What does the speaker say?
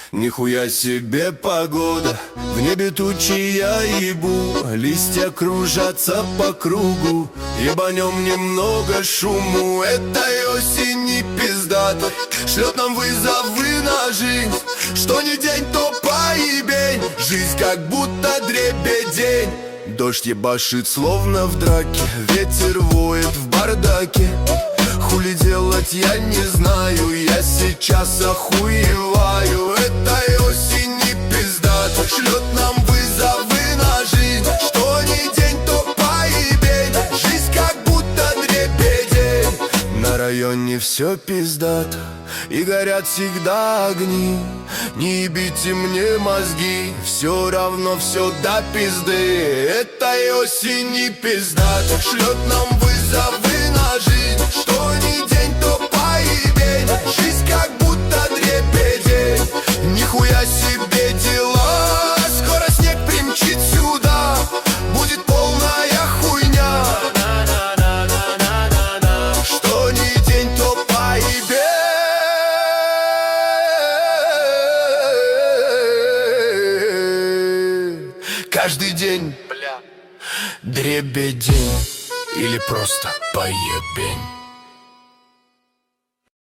Нихуя себе погода, в небе тучи я ебу, листья кружатся по кругу, ебанем немного шуму. Этой осени пиздата шлет нам вызовы на жизнь. Что не день, то поебень, жизнь как будто дребедень. Дождь ебашит словно в драке, ветер воет в бардаке. Хули делать я не знаю, я сейчас охуеваю. Этой осени пиздата шлет нам вызовы на жизнь. Что не день, то поебень, жизнь как будто дребедень. На районе все пиздато и горят всегда огни. Не ебите мне мозги, все равно все до пизды. Этой осени пиздата шлет нам вызовы на жизнь. Что не день, то поебень, жизнь как будто дребедень. Нихуя себе дела, скоро снег примчит сюда, будет полная хуйня. Что не день, то поебень. Каждый день, бля, дребедень или просто поебень.